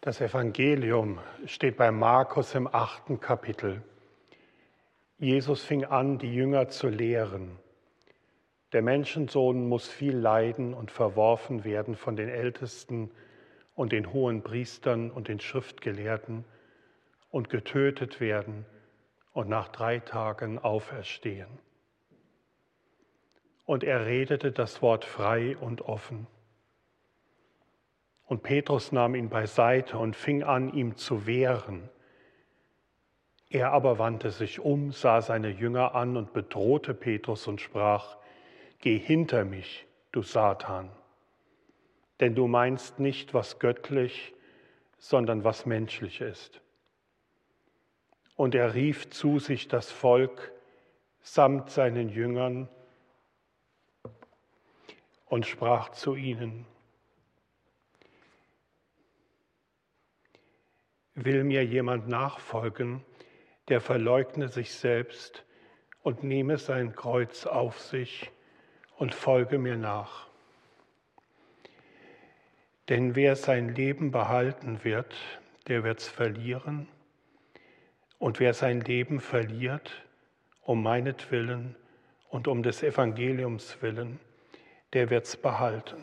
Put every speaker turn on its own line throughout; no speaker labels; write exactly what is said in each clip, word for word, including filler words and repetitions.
Das Evangelium steht bei Markus im achten Kapitel. Jesus fing an, die Jünger zu lehren. Der Menschensohn muss viel leiden und verworfen werden von den Ältesten und den Hohenpriestern und den Schriftgelehrten und getötet werden und nach drei Tagen auferstehen. Und er redete das Wort frei und offen. Und Petrus nahm ihn beiseite und fing an, ihm zu wehren. Er aber wandte sich um, sah seine Jünger an und bedrohte Petrus und sprach: Geh hinter mich, du Satan, denn du meinst nicht, was göttlich, sondern was menschlich ist. Und er rief zu sich das Volk samt seinen Jüngern und sprach zu ihnen: Will mir jemand nachfolgen, der verleugne sich selbst und nehme sein Kreuz auf sich und folge mir nach. Denn wer sein Leben behalten wird, der wird's verlieren. Und wer sein Leben verliert, um meinetwillen und um des Evangeliums willen, der wird's behalten.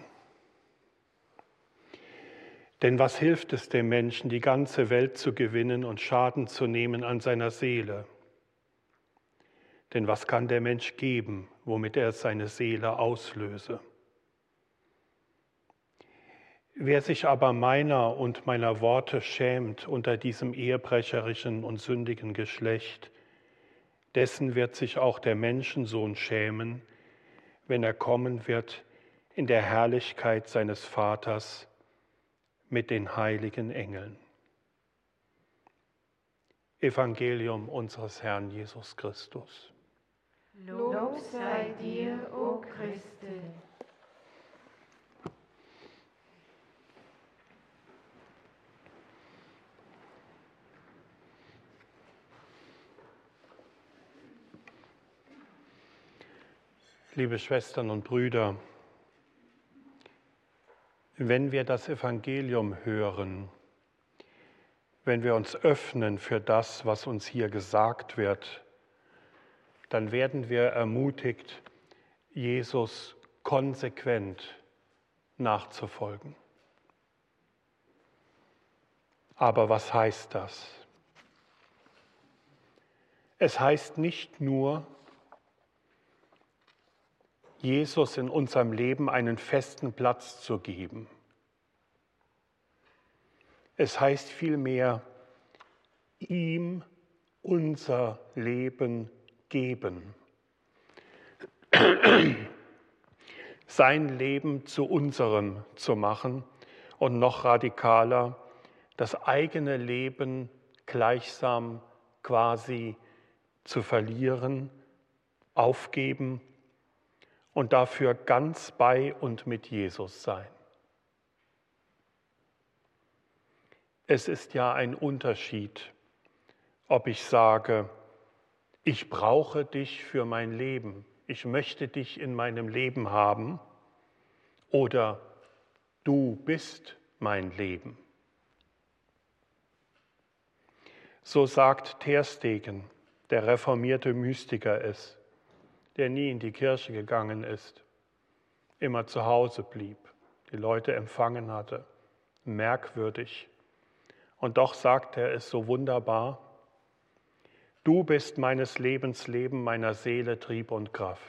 Denn was hilft es dem Menschen, die ganze Welt zu gewinnen und Schaden zu nehmen an seiner Seele? Denn was kann der Mensch geben, womit er seine Seele auslöse? Wer sich aber meiner und meiner Worte schämt unter diesem ehebrecherischen und sündigen Geschlecht, dessen wird sich auch der Menschensohn schämen, wenn er kommen wird in der Herrlichkeit seines Vaters mit den heiligen Engeln. Evangelium unseres Herrn Jesus Christus.
Lob sei dir, o Christe.
Liebe Schwestern und Brüder, wenn wir das Evangelium hören, wenn wir uns öffnen für das, was uns hier gesagt wird, dann werden wir ermutigt, Jesus konsequent nachzufolgen. Aber was heißt das? Es heißt nicht nur, Jesus in unserem Leben einen festen Platz zu geben. Es heißt vielmehr, ihm unser Leben geben. Sein Leben zu unserem zu machen und noch radikaler, das eigene Leben gleichsam quasi zu verlieren, aufgeben und dafür ganz bei und mit Jesus sein. Es ist ja ein Unterschied, ob ich sage, ich brauche dich für mein Leben, ich möchte dich in meinem Leben haben, oder du bist mein Leben. So sagt Tersteegen, der reformierte Mystiker es, der nie in die Kirche gegangen ist, immer zu Hause blieb, die Leute empfangen hatte, merkwürdig. Und doch sagt er es so wunderbar: Du bist meines Lebens Leben, meiner Seele Trieb und Kraft.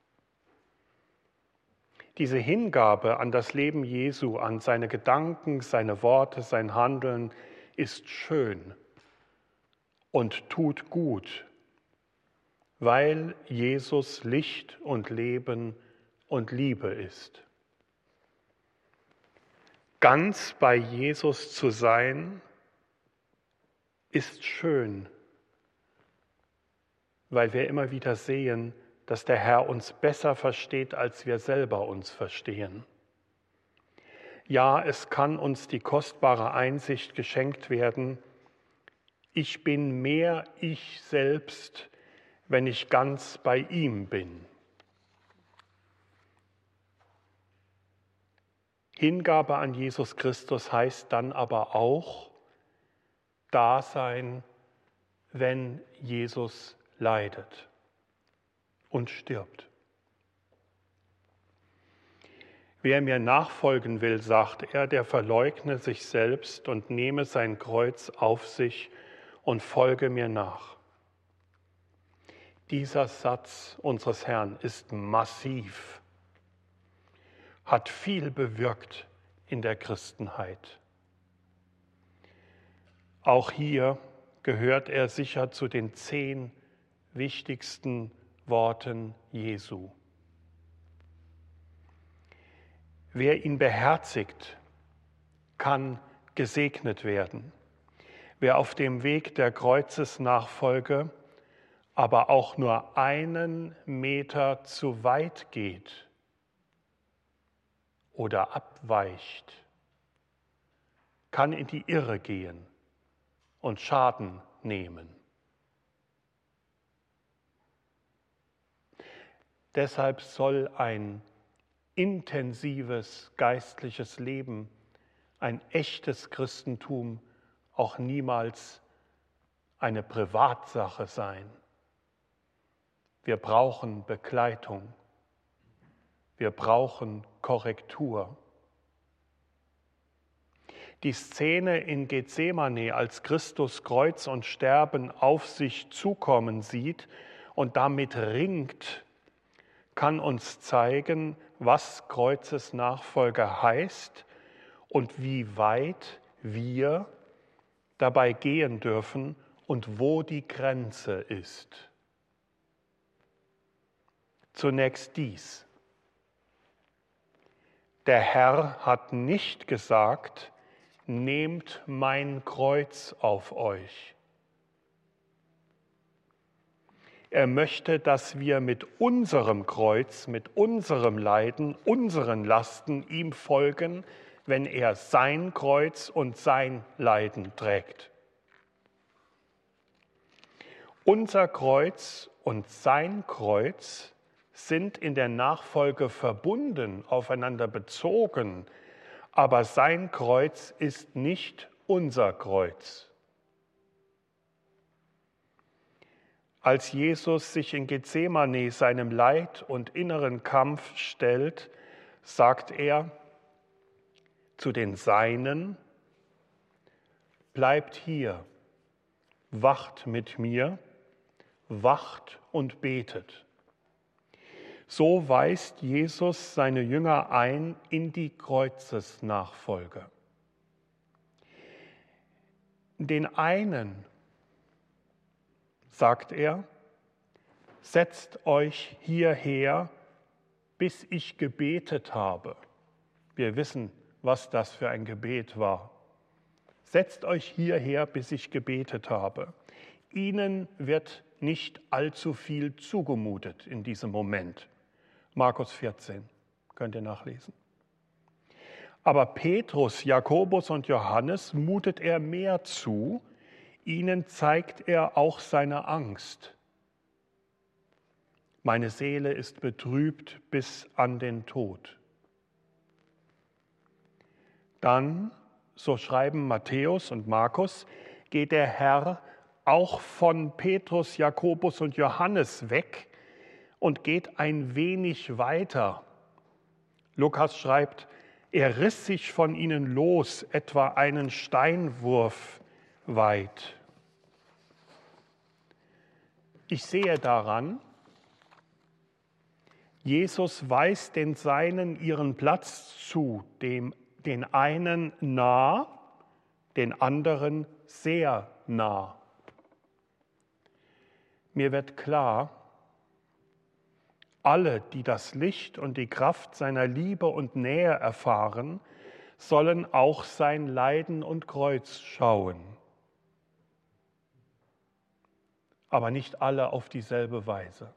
Diese Hingabe an das Leben Jesu, an seine Gedanken, seine Worte, sein Handeln ist schön und tut gut, weil Jesus Licht und Leben und Liebe ist. Ganz bei Jesus zu sein, ist schön, weil wir immer wieder sehen, dass der Herr uns besser versteht, als wir selber uns verstehen. Ja, es kann uns die kostbare Einsicht geschenkt werden, ich bin mehr ich selbst, wenn ich ganz bei ihm bin. Hingabe an Jesus Christus heißt dann aber auch Dasein, wenn Jesus leidet und stirbt. Wer mir nachfolgen will, sagt er, der verleugne sich selbst und nehme sein Kreuz auf sich und folge mir nach. Dieser Satz unseres Herrn ist massiv, hat viel bewirkt in der Christenheit. Auch hier gehört er sicher zu den zehn wichtigsten Worten Jesu. Wer ihn beherzigt, kann gesegnet werden. Wer auf dem Weg der Kreuzesnachfolge aber auch nur einen Meter zu weit geht oder abweicht, kann in die Irre gehen und Schaden nehmen. Deshalb soll ein intensives geistliches Leben, ein echtes Christentum auch niemals eine Privatsache sein. Wir brauchen Begleitung. Wir brauchen Korrektur. Die Szene in Gethsemane, als Christus Kreuz und Sterben auf sich zukommen sieht und damit ringt, kann uns zeigen, was Kreuzesnachfolge heißt und wie weit wir dabei gehen dürfen und wo die Grenze ist. Zunächst dies. Der Herr hat nicht gesagt, nehmt mein Kreuz auf euch. Er möchte, dass wir mit unserem Kreuz, mit unserem Leiden, unseren Lasten ihm folgen, wenn er sein Kreuz und sein Leiden trägt. Unser Kreuz und sein Kreuz sind in der Nachfolge verbunden, aufeinander bezogen, aber sein Kreuz ist nicht unser Kreuz. Als Jesus sich in Gethsemane seinem Leid und inneren Kampf stellt, sagt er zu den Seinen, bleibt hier, wacht mit mir, wacht und betet. So weist Jesus seine Jünger ein in die Kreuzesnachfolge. Den einen sagt er, setzt euch hierher, bis ich gebetet habe. Wir wissen, was das für ein Gebet war. Setzt euch hierher, bis ich gebetet habe. Ihnen wird nicht allzu viel zugemutet in diesem Moment. Markus vierzehn, könnt ihr nachlesen. Aber Petrus, Jakobus und Johannes mutet er mehr zu. Ihnen zeigt er auch seine Angst. Meine Seele ist betrübt bis an den Tod. Dann, so schreiben Matthäus und Markus, geht der Herr auch von Petrus, Jakobus und Johannes weg und geht ein wenig weiter. Lukas schreibt, er riss sich von ihnen los, etwa einen Steinwurf weit. Ich sehe daran, Jesus weist den Seinen ihren Platz zu, dem, den einen nah, den anderen sehr nah. Mir wird klar, alle, die das Licht und die Kraft seiner Liebe und Nähe erfahren, sollen auch sein Leiden und Kreuz schauen. Aber nicht alle auf dieselbe Weise.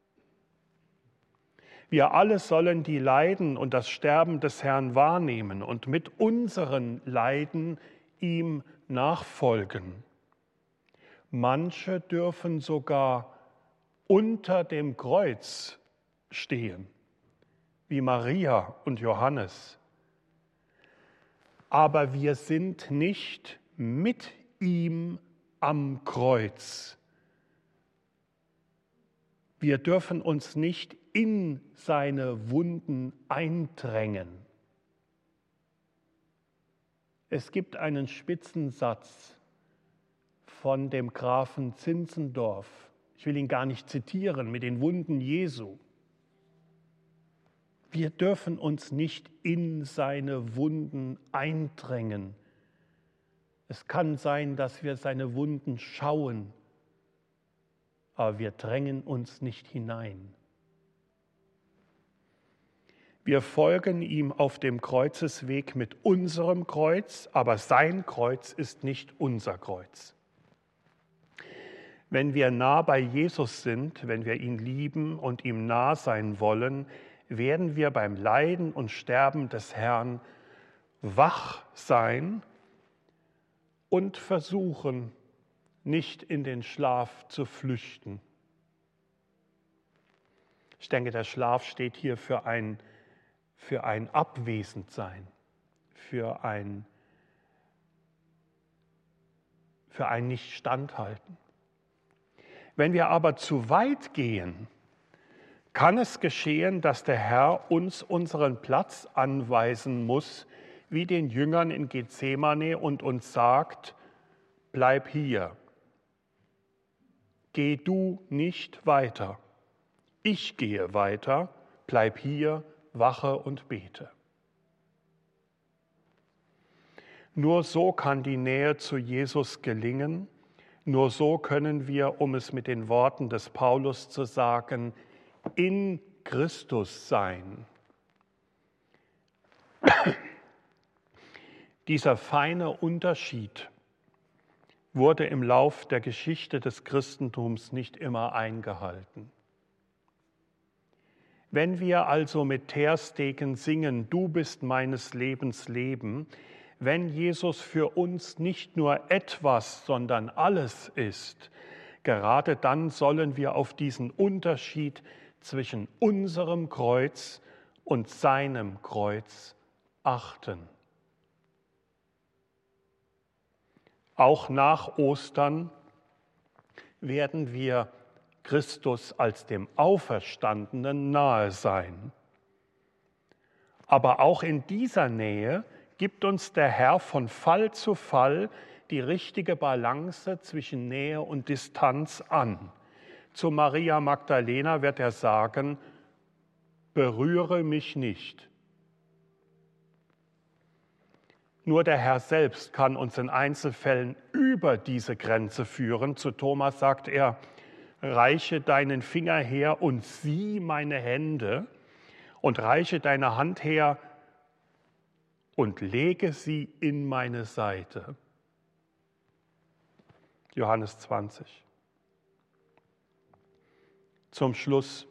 Wir alle sollen die Leiden und das Sterben des Herrn wahrnehmen und mit unseren Leiden ihm nachfolgen. Manche dürfen sogar unter dem Kreuz stehen, wie Maria und Johannes. aber wir sind nicht mit ihm am Kreuz. Wir dürfen uns nicht in seine Wunden eindrängen. Es gibt einen Spitzensatz von dem Grafen Zinzendorf. Ich will ihn gar nicht zitieren, mit den Wunden Jesu. Wir dürfen uns nicht in seine Wunden eindrängen. Es kann sein, dass wir seine Wunden schauen, aber wir drängen uns nicht hinein. Wir folgen ihm auf dem Kreuzesweg mit unserem Kreuz, aber sein Kreuz ist nicht unser Kreuz. Wenn wir nah bei Jesus sind, wenn wir ihn lieben und ihm nah sein wollen, werden wir beim Leiden und Sterben des Herrn wach sein und versuchen, nicht in den Schlaf zu flüchten. Ich denke, der Schlaf steht hier für ein, für ein Abwesendsein, für ein, für ein Nicht-Standhalten. Wenn wir aber zu weit gehen, kann es geschehen, dass der Herr uns unseren Platz anweisen muss, wie den Jüngern in Gethsemane, und uns sagt, bleib hier. Geh du nicht weiter. Ich gehe weiter, bleib hier, wache und bete. Nur so kann die Nähe zu Jesus gelingen. Nur so können wir, um es mit den Worten des Paulus zu sagen, in Christus sein. Dieser feine Unterschied wurde im Lauf der Geschichte des Christentums nicht immer eingehalten. Wenn wir also mit Terstegen singen, du bist meines Lebens Leben, wenn Jesus für uns nicht nur etwas, sondern alles ist, gerade dann sollen wir auf diesen Unterschied zwischen unserem Kreuz und seinem Kreuz achten. Auch nach Ostern werden wir Christus als dem Auferstandenen nahe sein. Aber auch in dieser Nähe gibt uns der Herr von Fall zu Fall die richtige Balance zwischen Nähe und Distanz an. Zu Maria Magdalena wird er sagen, berühre mich nicht. Nur der Herr selbst kann uns in Einzelfällen über diese Grenze führen. Zu Thomas sagt er, reiche deinen Finger her und sieh meine Hände und reiche deine Hand her und lege sie in meine Seite. Johannes zwanzig. Zum Schluss.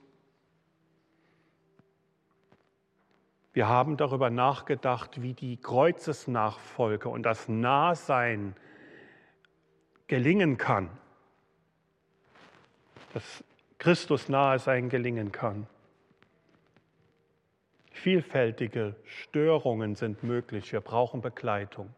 Wir haben darüber nachgedacht, wie die Kreuzesnachfolge und das Nahsein gelingen kann, dass Christus Nahesein gelingen kann. Vielfältige Störungen sind möglich, wir brauchen Begleitung.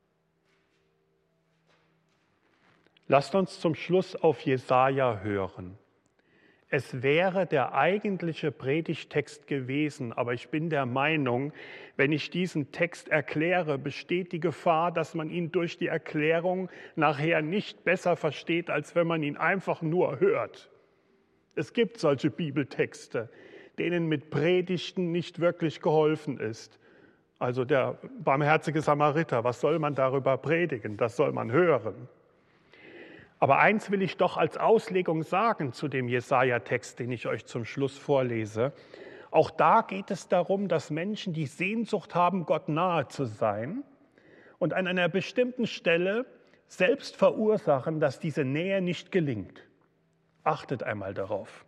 Lasst uns zum Schluss auf Jesaja hören. Es wäre der eigentliche Predigttext gewesen, aber ich bin der Meinung, wenn ich diesen Text erkläre, besteht die Gefahr, dass man ihn durch die Erklärung nachher nicht besser versteht, als wenn man ihn einfach nur hört. Es gibt solche Bibeltexte, denen mit Predigten nicht wirklich geholfen ist. Also der barmherzige Samariter, was soll man darüber predigen? Das soll man hören. Aber eins will ich doch als Auslegung sagen zu dem Jesaja-Text, den ich euch zum Schluss vorlese. Auch da geht es darum, dass Menschen die Sehnsucht haben, Gott nahe zu sein und an einer bestimmten Stelle selbst verursachen, dass diese Nähe nicht gelingt. Achtet einmal darauf.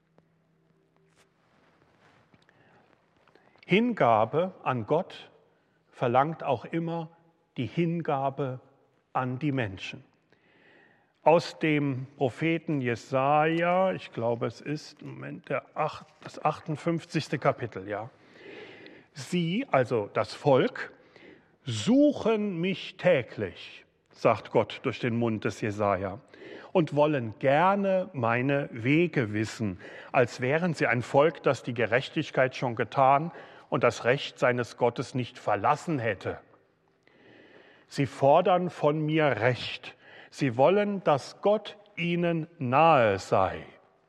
Hingabe an Gott verlangt auch immer die Hingabe an die Menschen. Aus dem Propheten Jesaja, ich glaube, es ist Moment, der acht, das achtundfünfzigste Kapitel, ja. Sie, also das Volk, suchen mich täglich, sagt Gott durch den Mund des Jesaja, und wollen gerne meine Wege wissen, als wären sie ein Volk, das die Gerechtigkeit schon getan und das Recht seines Gottes nicht verlassen hätte. Sie fordern von mir Recht. Sie wollen, dass Gott ihnen nahe sei.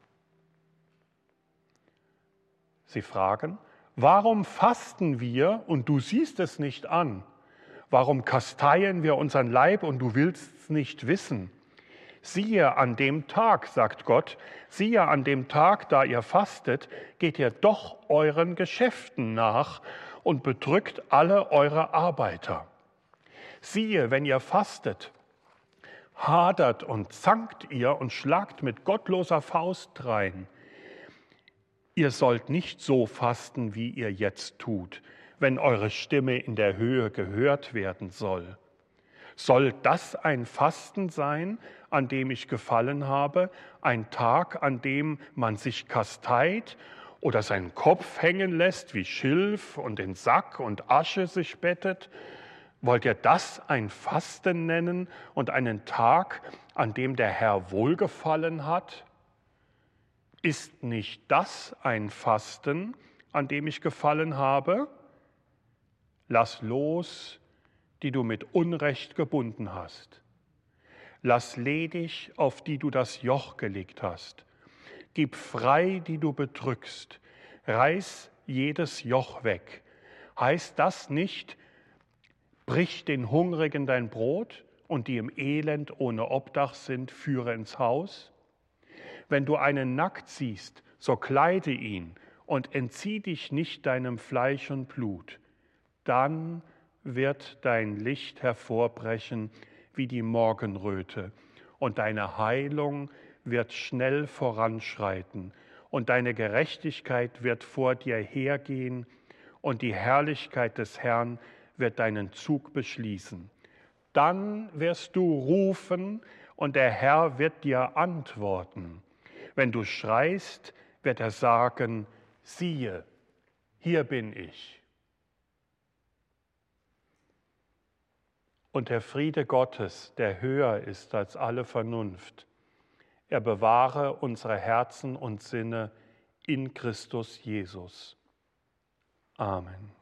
Sie fragen, warum fasten wir und du siehst es nicht an? Warum kasteien wir unseren Leib und du willst es nicht wissen? Siehe an dem Tag, sagt Gott, siehe an dem Tag, da ihr fastet, geht ihr doch euren Geschäften nach und bedrückt alle eure Arbeiter. Siehe, wenn ihr fastet, hadert und zankt ihr und schlagt mit gottloser Faust drein. Ihr sollt nicht so fasten, wie ihr jetzt tut, wenn eure Stimme in der Höhe gehört werden soll. Soll das ein Fasten sein, an dem ich gefallen habe, ein Tag, an dem man sich kasteit oder seinen Kopf hängen lässt wie Schilf und in Sack und Asche sich bettet? Wollt ihr das ein Fasten nennen und einen Tag, an dem der Herr wohlgefallen hat? Ist nicht das ein Fasten, an dem ich gefallen habe? Lass los, die du mit Unrecht gebunden hast. Lass ledig, auf die du das Joch gelegt hast. Gib frei, die du bedrückst. Reiß jedes Joch weg. Heißt das nicht, brich den Hungrigen dein Brot und die im Elend ohne Obdach sind, führe ins Haus? Wenn du einen nackt siehst, so kleide ihn und entzieh dich nicht deinem Fleisch und Blut. Dann wird dein Licht hervorbrechen wie die Morgenröte und deine Heilung wird schnell voranschreiten und deine Gerechtigkeit wird vor dir hergehen und die Herrlichkeit des Herrn wird deinen Zug beschließen. Dann wirst du rufen und der Herr wird dir antworten. Wenn du schreist, wird er sagen, siehe, hier bin ich. Und der Friede Gottes, der höher ist als alle Vernunft, er bewahre unsere Herzen und Sinne in Christus Jesus. Amen.